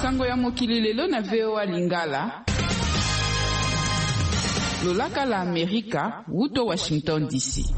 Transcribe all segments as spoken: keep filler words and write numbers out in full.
Sango ya mokili lelo na V O A Lingala. Lolaka la Amerika, wuto Washington D C.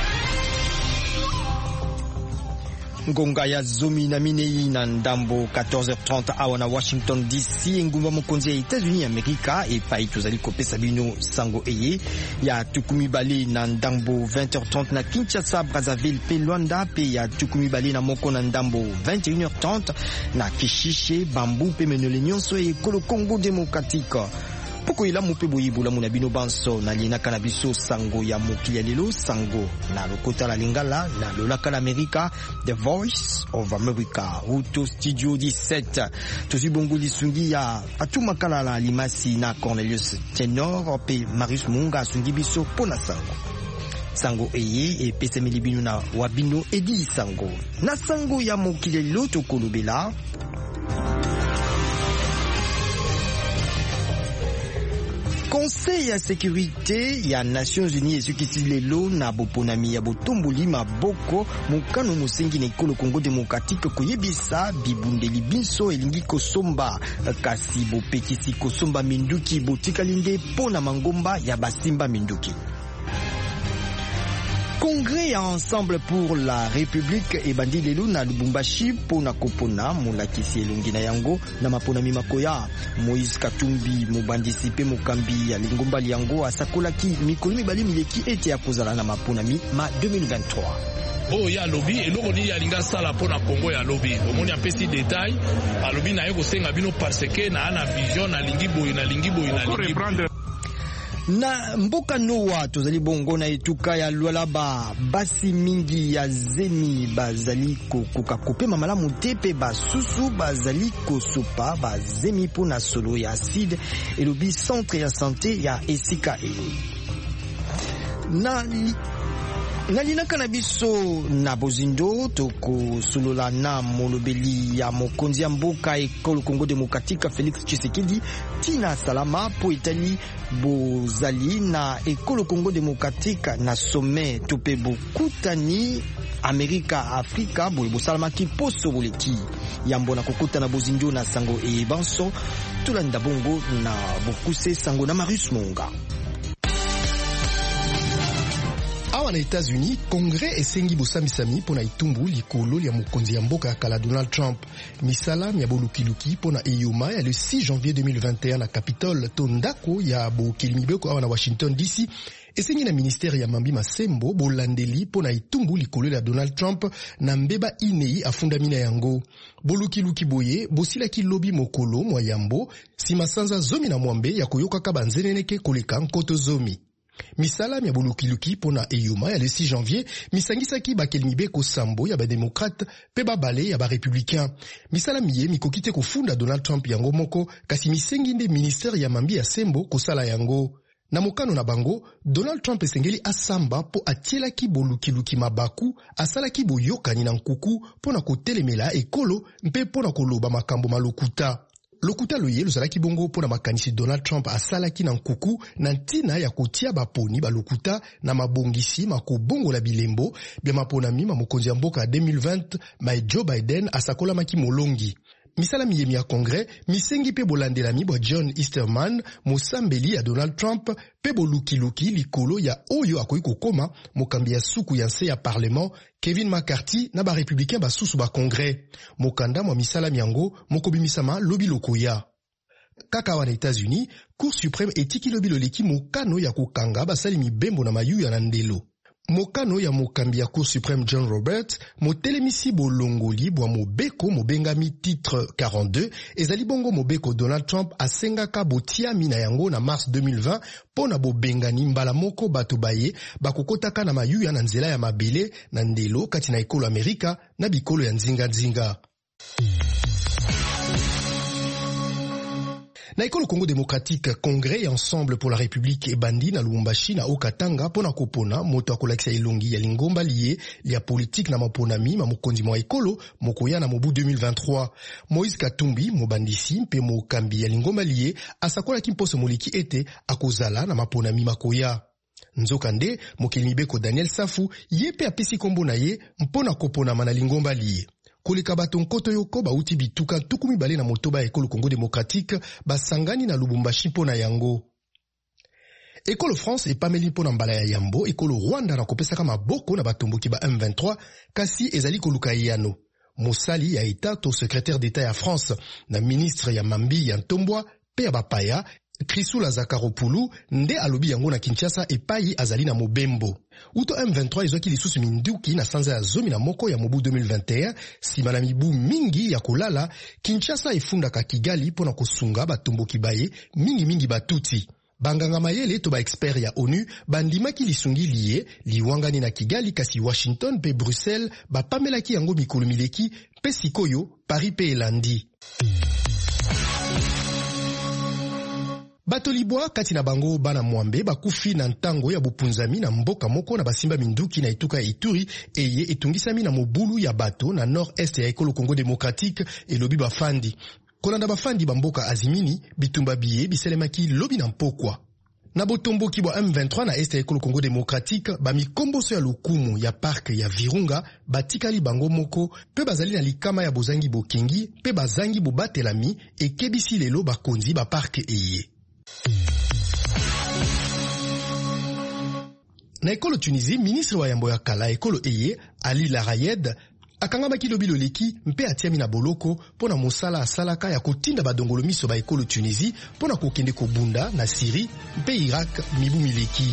Ngonga ya zomi na minei na ndambo quatorze heures trente awa na Washington D C. Ngumba mokonzi ya États-Unis Amerika e pai tozali kopesa bino sango eye ya tukumi bale na ndambo vingt heures trente na Kinshasa, Brazzaville pe Luanda, pe ya tukumi bale na moko na ndambo vingt et une heures trente na Kishishe, Bambu pe menole nyonso e kolo Congo démocratique. Poko ila mupe boyibola muna bino banso na lina kanabiso sango ya mokili ya lelo, sango na lokota la Lingala na lolaka la Amerika, The Voice of America, Uto Studio dix-sept. Tozi bongo lisungi ya atumakala la limasi na Cornelius Tenor pe Marius Munga sungi biso pona sango. Sango eye e pese melibino na wabino edi sango. Na sango ya mokili ya lelo tokolobela Conseil ya sécurité ya Nations Unies esukisi lelo na boponami ya botomboli maboko mokano mosengi na ekolo Congo démocratique koyebisa bibundeli binso elingi kosomba kasi bopekisi kosomba minduki botikalinde pona mangomba ya basimba minduki. Congrès ensemble pour la République et bandi lelo na Lubumbashi pona kopona molakisi elongi na yango na maponami makoya. Moïse Katumbi mobandisi pe mokambi ya lingomba liango asakolaki mikolo mibali mileki ete akozala na maponami ma deux mille vingt-trois. Oh ya lobby eloko ni ya linga sala pona Congo ya lobby omoni apesi détail alobi na yeko senga bino parce que na ana vision na lingi boy na lingi boy na lingi na mboka noa tozali bongo na etuka ya Lualaba basi mingi ya zemi bazali kokoka kopema malamu te pe basusu bazali kosopa bazemi pona solo ya acide elobi centre ya santé ya esika e na na linaka na biso na bozindo toko solola na molobeli ya mokonzi ya mboka ekolo Congo démocratique Félix Tshisekedi tina salama po etali bozali na ekolo Congo démocratique na sommet tope bokutani Amerika Afrika boye bosalama ki poso boleki yambo na kokota na bozindo na sango e banso tulanda bongo na bokuse sango na Marius Monga. Awa na États-Unis, Congrès esengi bosamisami pona itumbu likolo ya mokonzi ya mboka kala Donald Trump. Misala ya bolukiluki pona eyoma ya le six janvier deux mille vingt et un na Capitole tondako ya bokelimibeko awa na Washington D C. Esengi na ministère ya Mambi Masembo bolandeli pona itumbu likolo ya Donald Trump na mbeba inei afundamina yango. Bolukiluki boye bosilaki lobi mokolo mwa yambo simasanza zomi na mwambe ya koyoka kabanzeneneke koleka nkoto zomi. Misala ya bolukiluki pona eyuma ya le six janvier misangisaki bakelimibeko sambo ya bademokrate pe babale ya barepublicain. Misala miye mikokite kofunda Donald Trump yango moko kasi misengi nde ministère ya Mambi ya Sembo kosala yango. Na mokano na bango, Donald Trump esengeli asamba po atielaki bolukiluki mabaku asalaki boyokani na nkuku pona kotelemela ekolo mpe pona koloba makambo malokuta. Lokuta loye lozalaki bongo pona makanisi Donald Trump asalaki na nkuku na ntina ya kotia baponi balokuta na mabongisi makobongo la bilembo bya maponami ma mokonzi ya mboka deux mille vingt ma Joe Biden asakola maki molongi. Misala miyemi ya Congrès misengi pe bolandelami bwa John Easterman mosambeli ya Donald Trump pe bolukiluki likolo ya oyo akoyi kokoma mokambi ya suku ya nse ya Parlement Kevin McCarthy na ba républicain basusu ba Congrès. Mokanda mwa misala miyango mokobimisama lobi lokoya. Kaka wa na États-Unis, Cour suprême etiki lobi loleki mokano ya kokanga basali mibembo na mayu ya nandelo. Mokano ya mokambi ya Cour suprême John Roberts motelemisi bolongoli bwa mobeko mobengami titre quarante-deux ezali bongo mobeko Donald Trump asengaka botiami na yango na mars deux mille vingt pona bobengani mbala moko bato baye bakokotaka na mayuya na nzela ya mabele na ndelo kati na ekolo Amerika na bikolo ya nzinga nzinga. Na ekolo Congo démocratique, Congrès ensemble pour la République et bandi na Lubumbashi na Okatanga pona kopona moto akolakisa elongi ya lingomba liye ya politique na maponami ma mokonzi mwa ekolo mokoya na mobu deux mille vingt-trois. Moïse Katumbi mobandisi mpe mokambi ya lingomba liye asakola kimposo moliki ete akozala na maponami makoya. Nzokande mokelimibeko Daniel Safu yepe apesi kombo na ye mpona kopona mana lingomba liye. koleka bato nkoto yoko bauti bituka tukumi bale na motoba ya ekolo Congo Démocratique basangani na Lubumbashi pona yango. Ekolo France epameli pona mbala ya yambo ekolo Rwanda na kopesaka maboko na batomboki ba M vingt-trois kasi ezali koluka yano. Mosali ya etat to secrétaire d'état ya France na ministre ya Mambi ya Ntombwa pe ya bapaya Krisula Zakaropulu nde alobi yango na Kinshasa epai azali na mobembo. Uto M vingt-trois ezoki lisusu minduki na sanza ya zomi na moko ya mobu deux mille vingt et un sima na mibu mingi ya kolala Kinshasa efundaka Kigali pona kosunga batomboki baye mingi mingi batuti. Banganga mayele to ba expert ya ONU bandimaki lisungi liye liwangani na Kigali kasi Washington pe Bruxelles ba pamelaki yango mikolo mileki pe sikoyo Paris pe elandi. Bato libwa kati na bango bana mwambe bakufi na ntango ya bupunzami na mboka moko na basimba minduki na Ituka ya Ituri eye etungisami na mobulu ya bato na nord-est ya ekolo Congo Démocratique elobi bafandi. Kolanda bafandi bamboka azimini bitumba biye biselemaki lobi na mpokwa. Na botomboki bwa M vingt-trois na este ya ekolo Congo Démocratique ba mikomboso ya lukumu ya park ya Virunga batikali bango moko pe bazali na likama ya bozangi bokengi pe bazangi bobatelami ekebisi lelo bakonzi ba park eye. Na ekolo Tunisie, ministre wa yambo ya kala ekolo eye Ali Larayed akangamaki lobilo leki mpe atiami na boloko pona mosala asalaka ya kotinda badongolo miso ba ekolo Tunisie pona kokende kobunda na Syrie mpe Irak mibu mileki.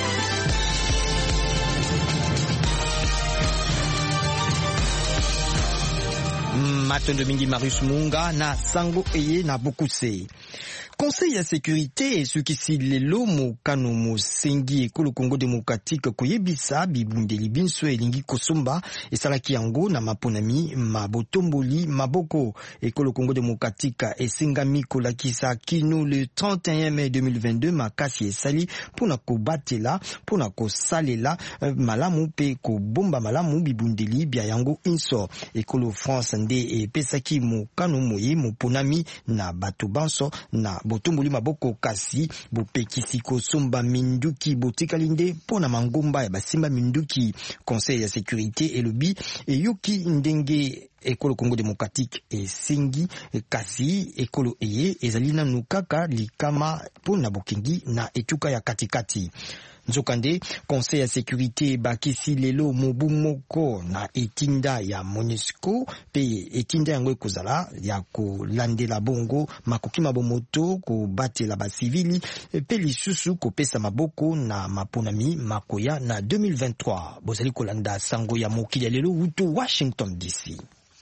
Matondo mingi Marius Munga na sango eye na bokuse. Conseil ya sécurité esukisi lelo mokano mosengi ekolo Congo Démocratique koyebisa bibundeli binso elingi kosomba esalaki yango na maponami mabotomboli maboko. Ekolo Congo Démocratique esengami kolakisa kino le trente et un mai deux mille vingt-deux makasi esali pona kobatela pona kosalela malamu pe kobomba malamu bibundeli bya yango inso. Ekolo France nde epesaki mokano moye moponami na bato banso na botomboli maboko kasi bopekisi kosomba minduki botikalinde pona mangomba ya basimba minduki. Conseil ya sécurité elobi eyoki ndenge ekolo Congo Démocratique esengi kasi ekolo eye ezali nanu kaka likama pona bokengi na etuka ya katikati. Nzokande, Conseil ya sécurité bakisi lelo mobu moko na etinda ya MONUSCO pe etinda yango ekozala ya kolandela bongo makoki mabomoto kobatela ba civili pe lisusu kopesa maboko na maponami makoya na deux mille vingt-trois. Bozali kolanda sango ya mokili ya lelo uto Washington D C.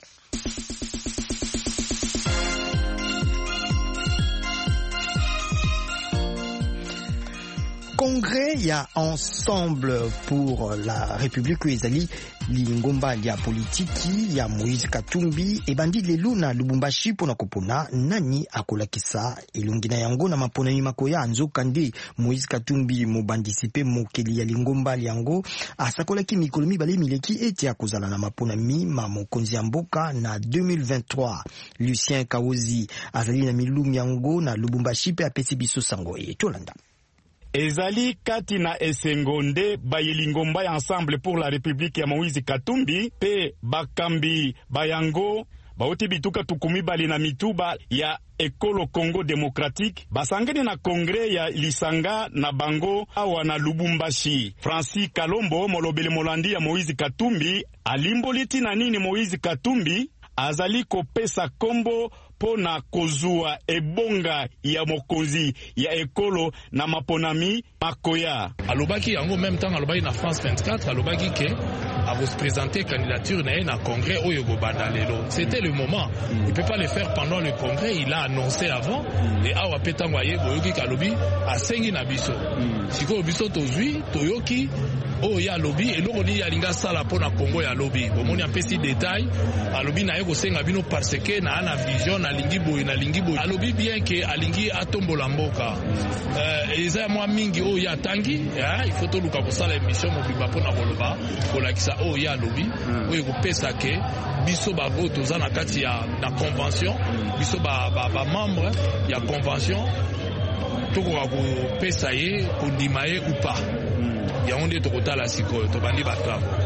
Congrès ya ensemble pour la République ezali lingomba ya politiki ya Moïse Katumbi ebandi lelo na Lubumbashi pona kopona nani akolakisa elongi na yango na maponami makoya nzokande Moïse Katumbi mobandisi pe mokeli ya lingomba yango asakolaki mikolo mibale mileki eti akozala na maponami ma mokonzi ya mboka na deux mille vingt-trois. Lucien Kaozi azali na milumi yango na Lubumbashi pe apesi biso sango e tolanda. Ezali kati na esengonde bayilingomba ya ensemble pour la République ya Moïse Katumbi pe bakambi bayango bauti bituka tukumi bali na mituba ya ekolo Congo Démocratique basangeni na kongre ya lisanga na bango awa na Lubumbashi. Francis Kalombo molobele molandi ya Moïse Katumbi alimboliti na nini Moïse Katumbi azali kopesa kombo pona kozua ebonga ya mokonzi ya ekolo na maponami makoya. Alobaki yango même temps alobaki na France vingt-quatre alobaki ke avos présenter candidature na na congrès oyo bobanda lelo. C'était le moment. Il peut pas le faire pendant le congrès, il a annoncé avant et awa petango aye boyoki kalobi asengi na biso. Siko biso tozui toyoki o ya lobi eloko ni ya linga sala pona Congo ya lobi. Bomoni apesi détail alobi na yeko senga bino parce que na ana vision na lingi boy na lingi boy alobi bien que alingi atombola mboka. Euh eza mwa mingi o ya tangi ya il faut to luka ko sala émission mo biba pona koloba kolakisa o ya lobi o yeko pesa ke biso ba vote za na kati ya na convention biso ba ba, ba membre ya convention toko ko pesa ye ko dimaye ou pas. Ya onde tokotala sikoyo to bandi batavo.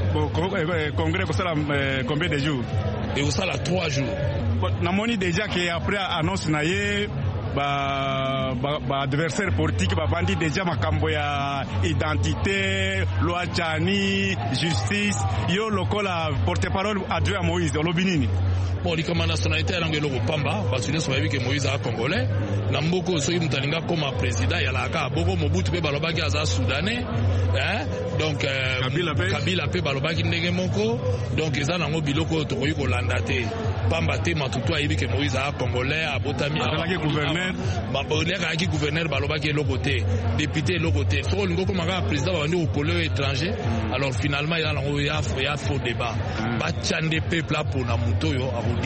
congrès kosala combien de jours? Et au sala trois jours. Namoni déjà que après annonce na ye ba ba, ba adversaire politique ba bandi déjà makambo ya identité, loi chani, justice, yo lokola porte-parole adjoint à Moïse Olobinini. Bon, les commandes nationalité à l'angle au Pamba, parce que nous savons que Moïse a congolais. Namboko soy mutalinga comme président, il y a la ka boko Mobutu pe balobaki aza soudanais, hein? Donc euh, Kabila pe Kabila pe balobaki ndenge moko. Donc eza nango biloko to koyi ko landate. Pamba te matutu ayibi que Moïse a congolais, abotami a gouverneur, ba boleka aki gouverneur balobaki lo côté, député lo côté. So lingo comme un président va venir au pôle étranger. Alors finalement il y a nango ya ya faux débat. Ba tchande peuple là pour na mutoyo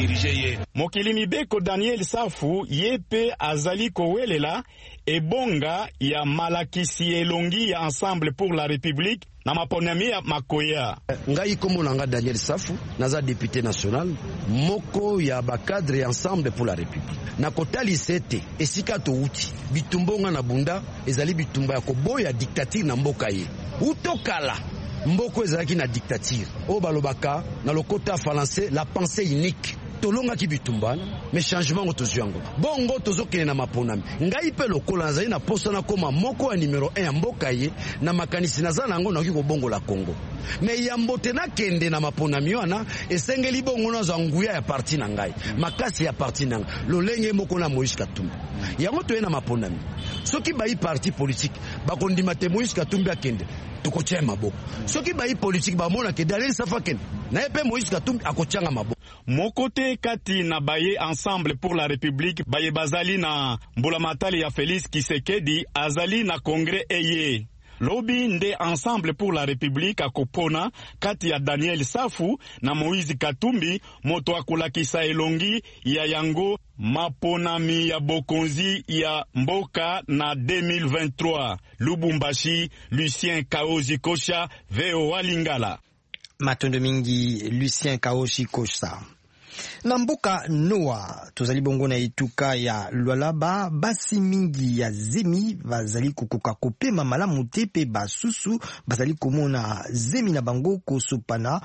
mokili mibeko Daniel Safu yepe azali kowelela ebonga ya malakisi elongi ya Ensemble pour la République na maponami ya makoya. Ngai komo nanga Daniel Safu naza député national moko ya bakadre ya Ensemble pour la République. Na kotali sete esika to uti bitumbonga na bunda ezali bitumba ya koboya dictature na mboka ye. Utokala mboko ezalaki na dictature o balobaka na lokota français la pensée unique tolonga ki bitumbana mais changement otozyango bongo tozokene na maponami ngai pe lokola nazali na posa na koma moko ya numéro un ya mboka ye na makanisi naza nango nakoki kobongo la Congo mais ya mbote na kende na maponami wana esengeli bongo na zanguya ya parti na ngai makasi ya parti na ngai lolenge moko na Moïse Katumbi yango toye na maponami soki bayi parti politique bakondima te Moïse Katumbi akende tukotia maboko soki bayi politique bamona ke Daniel Safu akende na epe Moïse Katumbi akotianga maboko mokote kati na baye Ensemble pour la République baye bazali na mbulamatali ya Félix Tshisekedi azali na congrès eye lobi nde Ensemble pour la République akopona kati ya Daniel Safu na Moïse Katumbi moto akolakisa elongi ya yango maponami ya bokonzi ya mboka na deux mille vingt-trois. Lubumbashi, Lucien Kaozi Kosha, V O A Lingala. Matondo mingi Lucien Kaoshi Kosha. Na mboka Noa tozali bongo na ituka ya Lualaba basi mingi ya zemi bazali kukoka kopema malamu te pe basusu bazali komona zemi na bango kosopana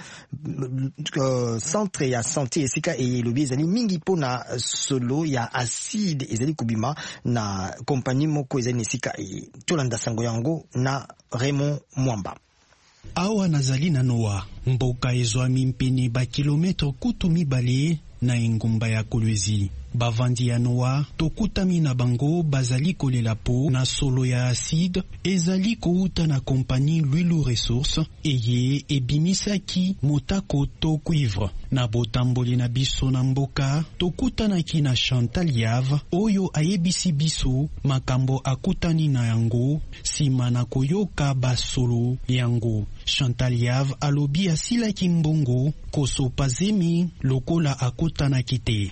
uh, centre ya santé esika e lobi ezali mingi pona solo ya acide ezali kubima na kompani moko ezali esika e tolanda sango yango na Raymond Mwamba. Awa nazali na Noa mboka ezwami mpene ba kilometre kutu mibale na engumba ya Kolwezi. Bavandi ya Noa tokutami na bango bazali kolela po na solo ya acide ezali kouta na kompani Lwilu Resource eye ebimisaki motako to cuivre. Na botamboli na biso na mboka tokutanaki na Chantal Yave oyo ayebisi biso makambo akutani na yango sima na koyoka basolo yango. Chantal Yave alobi asilaki mbongo kosopa zemi lokola akutanaki te.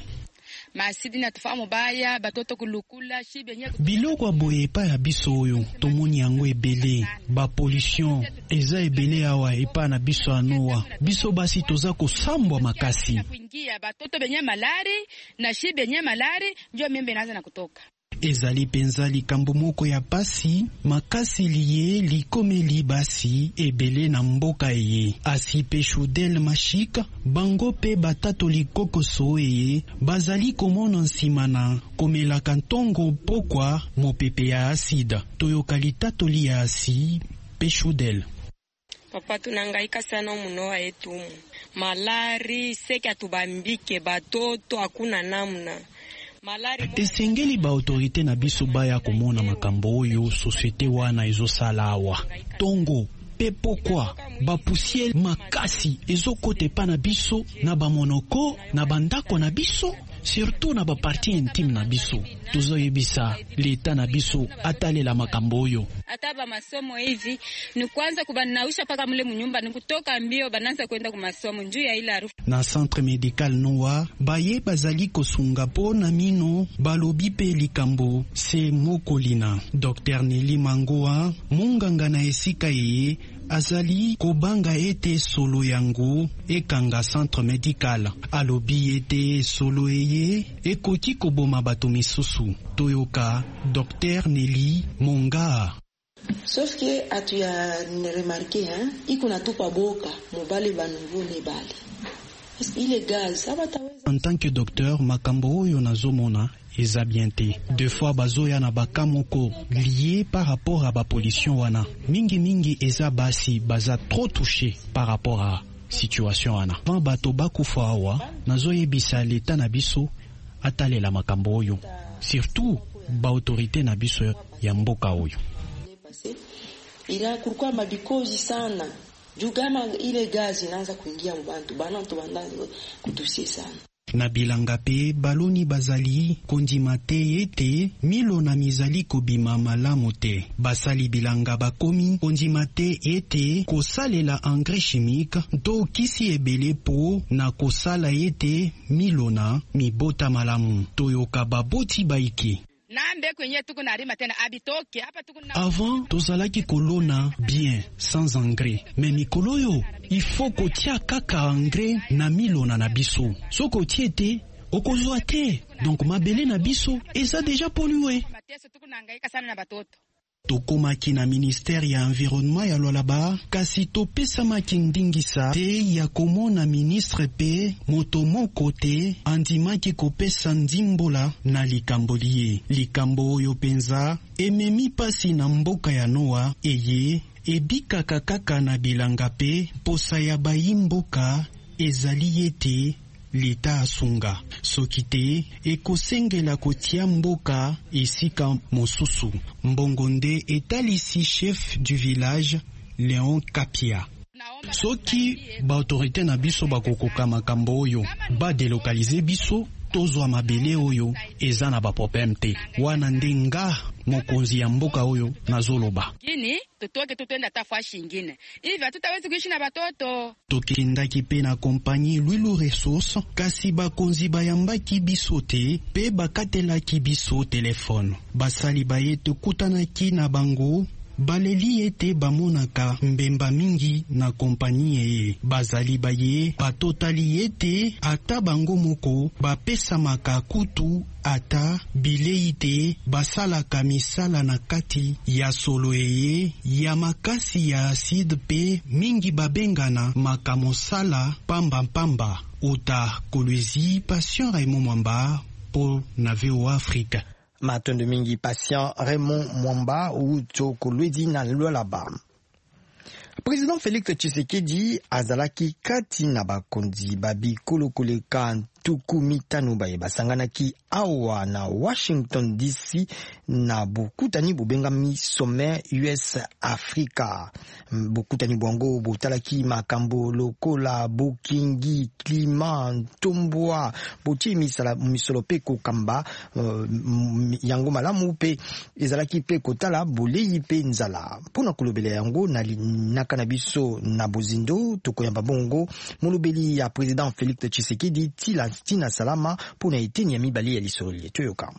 Biloko boye pa ya biso oyo tomoni yango ebele ba pollution eza ebele awa epa na biso anoa biso basi toza kosambwa makasi batoto benye malari na shi benye malari ndio membe naanza na kutoka. Ezali penza likambo moko ya pasi makasi liye likomeli basi ebele na mboka eye asi pe Shudel Mashika bango pe batato likokoso eye bazali komona nsima na komela kantongo pokwa mopepe ya asida toyoka litato li ya asi pe Shudel. Papa tunangaika sana munoa yetu malari seki atubambike batoto hakuna namna. Esengeli ba autorité na biso baya komona makambo oyo société wana ezosala awa tongo pe pokwa ba poussière makasi ezokote pa na biso na ba monoko na bandako na biso surtout na ba partie intime na biso tuzoyebisa leta na biso atalela makambo oyo ataba masomo hivi ni kwanza kubanausha paka mule munyumba ni kutoka mbio bananza kwenda ku masomo njuu ya ila harufu. Na centre médical Noa baye bazali kosunga po na mino balobi pe likambo se mokolina. Docteur Nelly Mangoa munganga na esika ye azali kobanga ete solo yango ekanga centre médical alobi ete solo eye ekoti koboma bato misusu toyoka Docteur Nelly Monga. Sauf que atu ya remarqué hein, iko natupa boka mobali banungu ne bali. Il est gaz, en tant que docteur, makambo oyo nazomona eza bien te. Deux fois bazoya na bakamoko lié par rapport à ba pollution wana. Mingi mingi eza basi baza trop touché par rapport à situation wana. Van bato bakufa awa nazoyebisa leta na biso atalela makambo oyo. Surtout ba autorité na biso ya mboka oyo. Ila kulikuwa mabikozi sana. Jugama ile gazi inaanza kuingia mbantu banantu bandazo kutusie sana. Na bilanga pe baloni bazali kondima te ete milo na mizali kobima malamu te. Basali bilanga bakomi kondima te ete kosalela engrais chimique to kisi ebele po na kosala ete milo na mibota malamu. Toyoka baboti baiki. Avant, tozalaki kolona bien, sans engrais. Mais mikolo yo, il faut kotia kaka engrais na milona na biso. So kotie te, okozwa te. Donc mabele na biso, eza déjà pollué. Tokomaki na ministère ya environnement ya Lualaba, kasi topesamaki ndingisa te ya komona ministre pe moto moko te andimaki kopesa ndimbola na likambo liye. Likambo oyo penza ememi pasi na mboka ya Noa eye ebikaka kaka na bilanga pe posa ya bayimboka ezali ete leta asunga. Soki te ekosengela kotia mboka esika mosusu. Mbongonde etalisi chef du village Léon Kapia. Soki ba autorité na biso bakokoka makambo oyo ba délocaliser biso tozwa mabele oyo eza na ba problème te. Wana ndenga mokonzi ya mboka oyo nazoloba. Kini tutoke tutenda tafashi ingine. Hivi hatutaweza kuishi na batoto. Tokendaki pe na kompagnie Lwilu Resource kasi bakonzi bayambaki biso te pe bakatelaki biso telefone. Basali baye tokutanaki na bango baleli ete bamonaka mbemba mingi na kompagnie eye. Bazali baye batotali ete ata bango moko bapesamaka kutu ata bilei te basalaka misala na kati ya solo eye ya makasi ya acide pe mingi babengana makamosala pamba pamba. Uta Kolwezi, Patient Raymond Mwamba pour Naveo Afrique. Matondo mingi Patient Raymond Mwamba ou Kolwezi na Lualaba. Président Félix Tshisekedi azalaki kati na bakonzi babi kolokoleka tuku mitano baye basanganaki awa na Washington D C na bokutani bobengami sommet U S Africa. Bokutani bwango botalaki makambo lokola bokingi klima ntombwa boti misala misolo pe kokamba uh, yango malamu pe ezalaki pe kotala bolei pe nzala pona kolobela yango na linaka na biso na bozindo tokoyamba bongo molobeli ya président Félix Tshisekedi tila tina salama pona eteni ya mibali ya lisoli toyoka.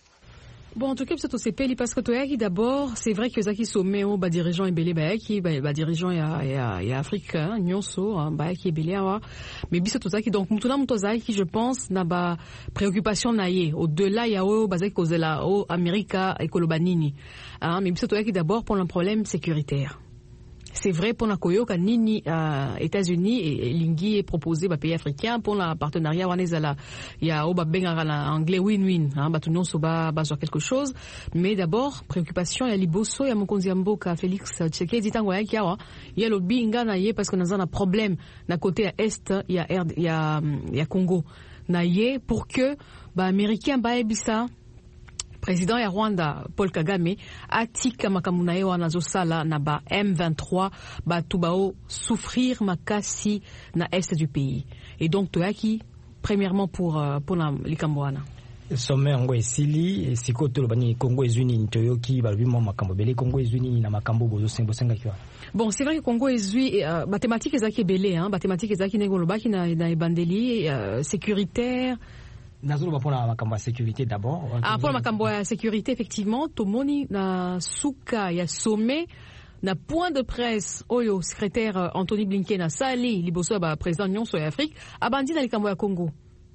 Bon, en tout cas, c'est aussi peli parce que toi, d'abord, c'est vrai que Zaki sommet au bas dirigeant et belé, bah, qui, bah, dirigeant ya, ya, ya Afrique, nyonso, bah, qui est belé, mais bis tout ça qui, donc, mutuna mutoza qui, je pense, n'a pas préoccupation naïe. Au-delà, ya o, bah, qui cause la, o, America, et Kolobanini. Hein, mais bis tout ça qui, d'abord, pour un problème sécuritaire. C'est vrai pour la Koyoka Nini euh, États-Unis et Lingi est proposé par pays africains pour la partenariat wanezala. Il y a au benga anglais win-win hein batunon soba ba sur quelque chose mais d'abord préoccupation ya liboso ya mokonzi mboka Félix Tshisekedi tango ya kiawa il y a le binga na ye parce que nous avons un problème na côté à est il y a il y a il y a Congo na ye pour que ba américain ba ebisa président ya Rwanda Paul Kagame atika makamuna ye wana zosala na ba M vingt-trois ba tubao souffrir makasi na est du pays et donc toyaki premièrement pour pour la likamboana sommet ngo esili sikoto bani Congo ezuni ntoyoki ba bimo makambo bele Congo ezuni na makambo bozo sembo senga kiwa. Bon, c'est vrai que Congo ezui euh, mathématiques ezaki belé hein mathématiques ezaki ngolobaki na na ebandeli euh, sécuritaire. Nazolo pour la makambo sécurité d'abord. Ah, pour la makambo sécurité effectivement, tomoni na suka ya sommet na point de presse oyo secrétaire Anthony Blinken a sali liboso ba président nyonso ya Afrique abandi na likambo ya Congo.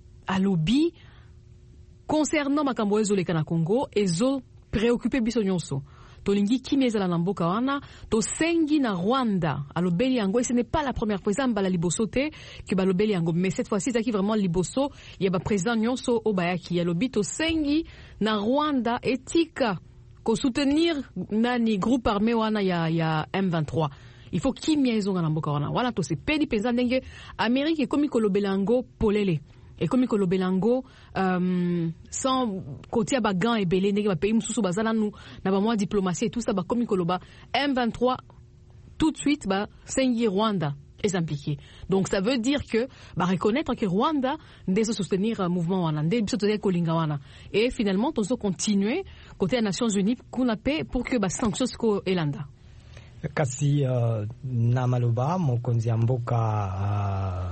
Alobi concernant makambo ezoleka na Congo ezo préoccupé biso nyonso. tolingi kimia ezala na mboka wana tosengi na Rwanda alobeli yango, et ce n'est pas la première fois eza mbala liboso te que balobeli yango, mais cette fois-ci ezaki vraiment liboso ya ba président nyonso o bayaki alobi tosengi na Rwanda etika ko soutenir nani groupe armé wana ya ya M vingt-trois. Il faut kimia ezonga na mboka wana wana to se pedi penza ndenge Amérique ekomi kolobela yango polele ekomi kolobela yango um, sans kotia ba gants ebele ndenge ba pays mususu bazala nu na ba mwa diplomatie et tout ça ba komi koloba M vingt-trois tout de suite ba sengi Rwanda est impliqué. Donc ça veut dire que bah reconnaître que Rwanda ndezo soutenir un mouvement wana nde biso toza kolinga wana et finalement tozo continuer côté des Nations Unies kuna pe pour que ba sanctions ko elanda. Kasi uh, na maloba mokonzi ya mboka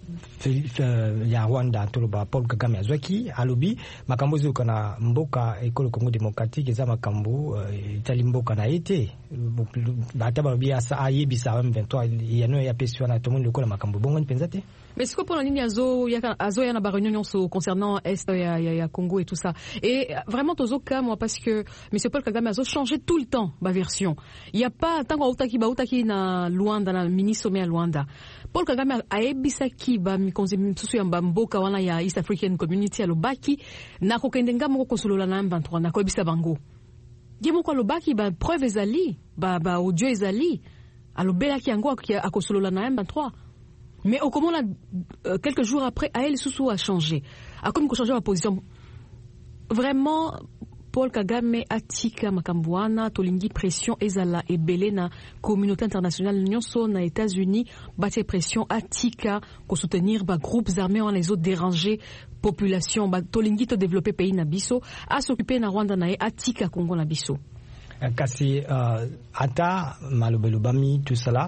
uh, ya Rwanda toloba Paul Kagame azwaki alobi makambo ezoka na mboka ekolo Congo démocratique eza makambo uh, itali mboka na ete bata balobi asa ayebisa M vingt-trois yano ya pesi wana tomondi lokola makambo bongo ni penza te. Mais c'est quoi pour la ligne Azo, Azo yana ba réunion concernant Est, il y a, y a Congo et tout ça. Et vraiment tozo ka moi parce que monsieur Paul Kagame Azo changeait tout le temps ma version. Il y a pas tant outaki ba outaki na Luanda na mini sommet à Luanda. Paul Kagame a ebisaki ba mikonzi msusu ya mboka wana ya East African Community alobaki na kokendenga moko konsolola na M vingt-trois na ko ebisa bango. Yemo ko alobaki ba preuve ezali, ba ba audio ezali. Alobelaki yango akosolola na M vingt-trois. Mais au comment là, euh, quelques jours après, Aël Soussou a changé. A comme changé ma position. Vraiment, Paul Kagame atika makambouana, tolingi pression ezala et belé na communauté internationale nyonso na États-Unis, batte pression atika ko soutenir ba groupes armés en les autres déranger population, ba tolingi to développer pays na biso, à s'occuper na Rwanda na atika Congo na biso. Kasi uh, ata malobelobami tout cela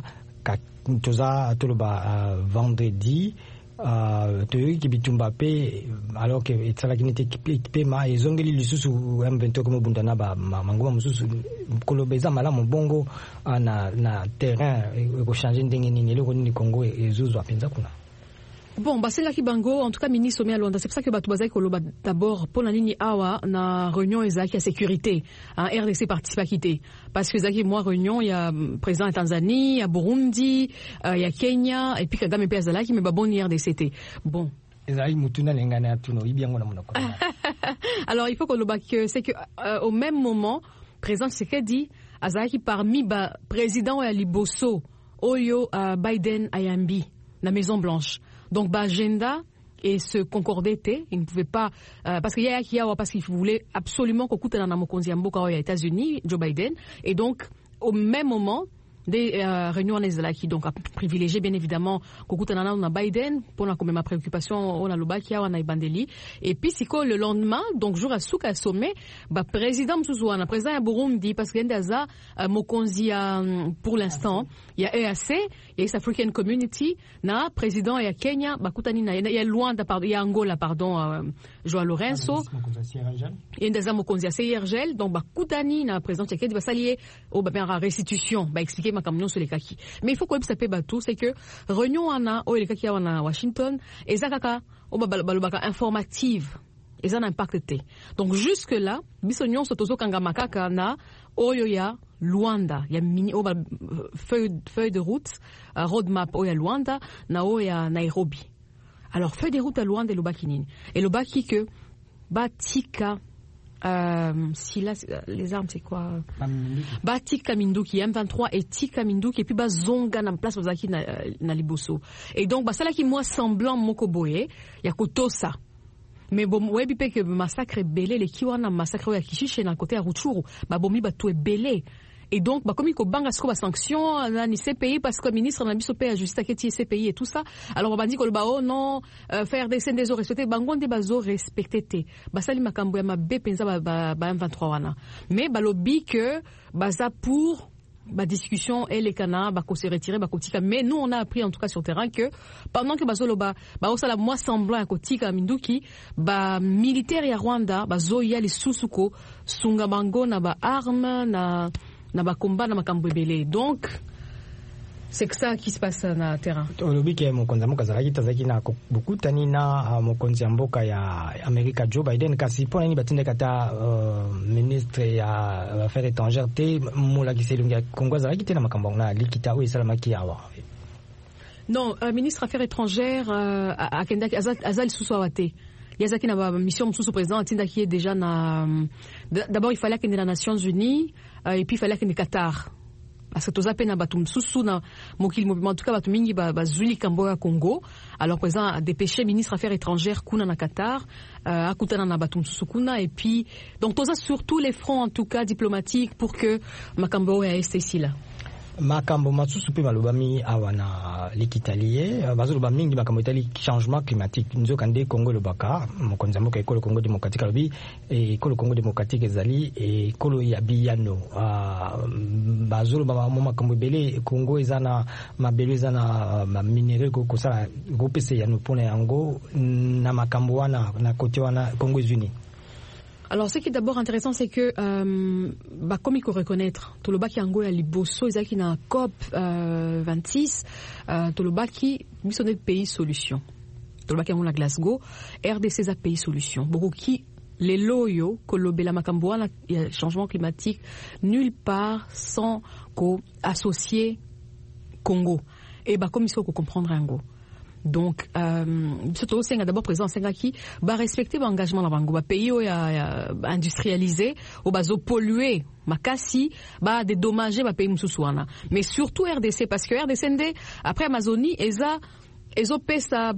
toza toloba uh, vendredi uh, toyoki ki bitumba pe alors que esalaki nete équipe ma ezongeli lisusu M vingt-trois comme bundana ba mangoma mususu koloba eza malamu bongo uh, na na terrain eko changer ndenge nini eloko nini Congo ezuzwa penza kuna. Bon, bah c'est là qui bango, en tout cas ministre sommet à Luanda. C'est pour ça que Batoubazaï Koloba d'abord pour la ligne Awa na réunion ezaki à sécurité, hein, R D C participe à quitter parce que ezaki moi réunion il y a président en Tanzanie, il y a Burundi, euh, il y a Kenya et puis Kagame pe azalaki mais ba bon R D C T. Bon. Ezali mutuna lengana atuno ibiango na monoko. Alors il faut Koloba que c'est que euh, au même moment président Tshisekedi azalaki parmi ba président ya Liboso Oyo uh, Biden Ayambi la Maison Blanche. Donc, bah, agenda et se concorder, il ne pouvait pas, euh, parce qu'il y a qui a, parce qu'il voulait absolument qu'on coûte dans la mokonzi mboka aux États-Unis, Joe Biden, et donc, au même moment, des euh, réunions en Israël qui donc a privilégié bien évidemment Kokutana na Biden pour la comme ma préoccupation on a Lobaki on a Ibandeli et puis c'est que le lendemain donc jour à souka sommet bah président Msuzwana président à Burundi parce qu'il y a Ndaza Mokonzi pour l'instant il y a E A C il y a East African Community na président il y a Kenya bah kutani na il y a Luanda pardon il y a Angola pardon euh, Joao Lourenço il y a Ndaza Mokonzi à C I R G L donc bah kutani na président Tshisekedi va s'allier au bah bien restitution bah expliquer mais il faut qu'on s'appelle bateau c'est que réunion ana au les kaki à Washington et zakaka au balobaka informative et ça n'impacte té donc jusque là bisognon sotozo kanga makaka na oyoya Luanda il y a mini au feuille feuille de route uh, roadmap oya Luanda na oya Nairobi alors feuille de route à Luanda et lobaki nini et lobaki que batika Euh, si là, les armes, c'est quoi? Bah, Tika Minduki, M vingt-trois et Tika Minduki, et puis bah, Zonga, na place, Ozaki, na, na Liboso. Et donc, bah, ça là qui, moi, semblant, Mokoboye, y a Kotosa. Mais bon, ouais, puis que massacre est belé, les Kiwana massacre à Kishiche, na côté à Rutshuru, bah, bomi, bah, tout est belé. Et donc, bah, comme il y a banga scoba sanction, ni C P I, parce que le ministre n'a pas payé à justice à C P I et tout ça. Alors, on va dire que le bah, oh non, euh, faire des scènes des eaux respectées, bah, on des bazo respectés. Bah, ça, il m'a camboya ma bé pensa, bah, bah, bah, M vingt-trois wana. Mais, bah, lobby que, bah, ça pour, bah, discussion, et les canards, bah, qu'on s'est retiré, bah, kotika. Mais nous, on a appris, en tout cas, sur le terrain, que, pendant que, bah, zo, bah, bah, au sala, moi, semblant à kotika, Minduki, bah, militaire ya Rwanda, bah, zo, ya les susuko, sungabango, na, bah, armes, na, na ba combat na makambo ebele donc C'est que ça qui se passe dans le terrain. Olobi ke mokonzi mboka zalaki tazaki na bokutani na mokonzi mboka ya Amerika Joe Biden kasi pona ni batinde kata ministre ya affaires étrangères te molakisi lungi Kongo zalaki te na makambo na likita o esalamaki yawa. Non, euh, ministre affaires étrangères euh, akenda azal susu awate. Yazaki na mission sous président atinda qui est déjà na d'abord il fallait qu'il ait les Nations Unies euh, et puis il fallait qu'il ait Qatar. Parce que toza pena batum susu na mokili mouvement en tout cas batum mingi ba bazuli kamboya Congo. Alors président a dépêché ministre affaires étrangères kuna na Qatar euh, akutana na batum susu kuna et puis donc toza sur tous les fronts en tout cas diplomatiques pour que makambo ya este ici là. Makambo masusu pe malobami awana likitalie bazoloba mingi makambo itali changement climatique nzoka nde Congo lobaka mokonzi mboka ekolo Congo démocratique lobi ekolo Congo démocratique ezali ekolo ya biyano bazoloba makambo belé Congo ezana mabelo ezana ma minéraux ko sala ko pese ya no pona yango na makambo wana na côté wana Congo Unis. Alors, ce qui est d'abord intéressant, c'est que, euh, bah, comme il faut reconnaître, Tolobaki Angola Liboso, ils ont une COP euh, vingt-six, euh, Tolobaki, ils sont des pays solutions. Tolobaki Angola Glasgow, R D C est un pays solution. Beaucoup qui, les loyaux, Kolobela Makamboa, il y a changement climatique, nulle part sans qu'on associe Congo. Et bah, comme il faut comprendre Ango. Donc, euh, surtout c'est d'abord présent c'est qui va respecter l'engagement de bango, va pays industrialisé, ou va polluer, makasi, va dédommager va pays moussouana. Mais surtout R D C parce que R D C après Amazonie, eza ezo pesa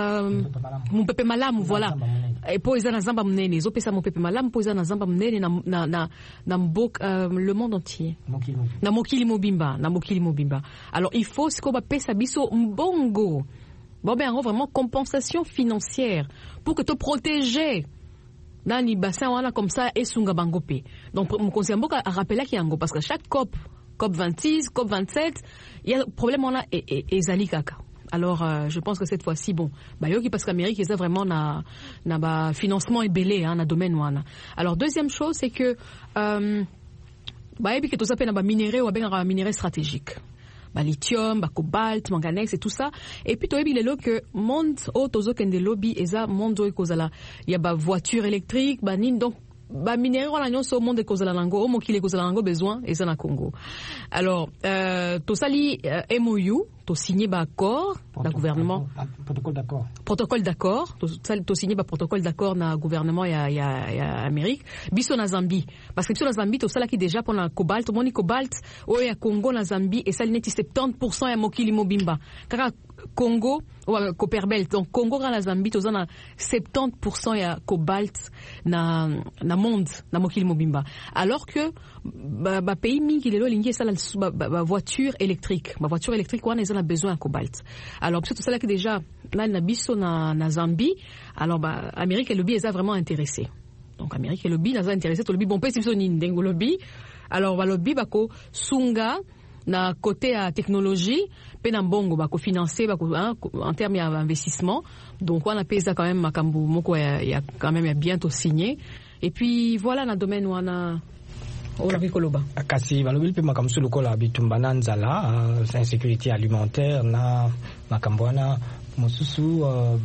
mon pepe malamu voilà. Et pour eza na zamba mnene, ezo pesa mon pepe malamu pour eza na zamba mnene na na na na mbok le monde entier. Na mokili mobimba, na mokili mobimba. Alors il faut ce qu'on va pesa biso mbongo. Bon ben vraiment compensation financière pour que te protéger dans les bassins voilà comme ça et sunga bangope. Donc mon conseiller Mboka a rappelé qu'il y a parce que chaque COP, COP vingt-six, COP vingt-sept, il y a problème là et et, et zali kaka. Alors euh, je pense que cette fois-ci bon, bah yoki parce qu'Amérique ils a vraiment na na ba financement est belé hein na domaine wana. Alors deuxième chose c'est que euh bah ebi que tout ça pe na ba minerai ou ben un minerai stratégique. Bah, lithium, bah, cobalt, manganèse et tout ça. Et puis, tu as vu que monde, oh, tozo kende lobby, et ça, monde, oh, il y a bah, voiture électrique, bah, nin, donc, bah, minéraux, on a au monde de Kozala Lango, au monde qui les Kozala Lango besoin, et ça, na Congo. Alors, euh, tu sali, euh, M O U, tu signé, bah, accord, le gouvernement. Protocole d'accord. Protocole d'accord. Tu signé, bah, protocole d'accord, na gouvernement, il y a, il y a, il y a Amérique. Biso na Zambie. Parce que biso na Zambie, tu sala qui déjà pour la cobalt, moni cobalt, oh, il y a Congo na Zambie, et ça, il net soixante-dix pour cent ya mokili mobimba. Car Congo, ou Copperbelt, donc Congo na Zambie, tu as soixante-dix pour cent ya cobalt na, na monde, na mokili mobimba. Alors que, bah, bah, pays mingi, lelo, lingi, ça, la, bah, voiture électrique. Ma voiture électrique, on a besoin de cobalt. Alors, tout ça là que déjà, là, na biso na, na Zambie, alors, bah, Amérique et le lobby, ils sont vraiment intéressés. Donc, Amérique et le lobby, ils sont intéressés, tout le lobby, bon, pas si ils sont lobby. Alors, bah, le lobby, bah, ko, sunga, na côté à technologie, penambongo bako financer bako hein, en termes d'investissement. Donc on a payé ça quand même makambu moko il y a quand même bientôt signé. Et puis voilà dans le domaine où on a on a rikoloba. Kasi balobi pe makambu sur le kola bitumbana nzala, insécurité alimentaire na makambu wana mosusu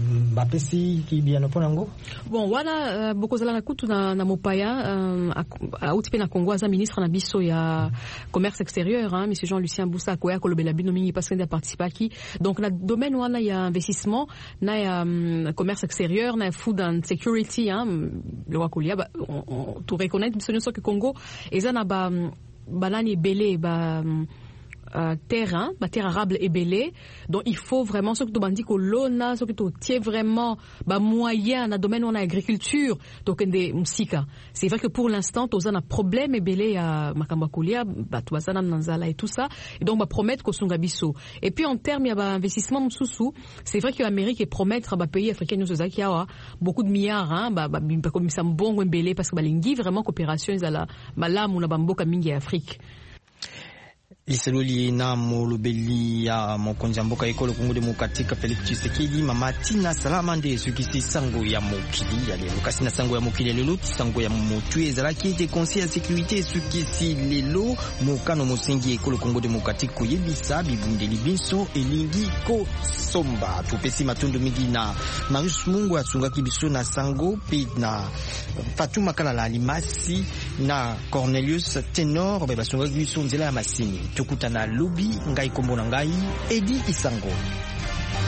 bapesi ki bien oponango. Bon wana bokozala na kutu na na mopaya a utipe na Congo za ministre na biso ya commerce extérieur hein monsieur Jean-Lucien Boussa koya kolobela bino mingi parce qu'il a participé qui donc na domaine wana ya investissement na ya um, commerce extérieur na food and security hein le wakolia ba tu reconnaître biso nyonso que Congo eza na ba banani belé ba Euh, terrain, bah, terre arable et belé. Donc il faut vraiment ce que tu bandis que l'on ce que tu tiens vraiment bah moyen dans le domaine où on a agriculture donc des musika. C'est vrai que pour l'instant tu as un problème et belé à Makambakulia, bah tu as ça dans Zala et tout ça et donc bah promettre que sunga biso. Et puis en termes il y a bah investissement msusu, c'est vrai que l'Amérique est promettre bah pays africains nous ça qui a beaucoup de milliards hein bah bah comme ça mbongo belé parce que bah lingi vraiment coopération ils a la malamu na bamboka mingi Afrique. liseloli na molobeli ya mokonzi mboka ekolo Kongo Demokratika Felix Tshisekedi mama tina salama nde sukisi sango ya mokili ya lelo kasi na sango ya mokili lelo sango ya motu ezalaki ete conseil ya sécurité sukisi lelo mokano mosengi ekolo Kongo Demokratika koyebisa bibundeli biso elingi ko somba tupesi matondo mingi na Marius Mungu asungaki biso na sango pe na Fatuma Kalala Alimasi na Cornelius Tenor ba basungaki biso nzela ya masini tukutana lobi ngai kombo na ngai Edi Isango.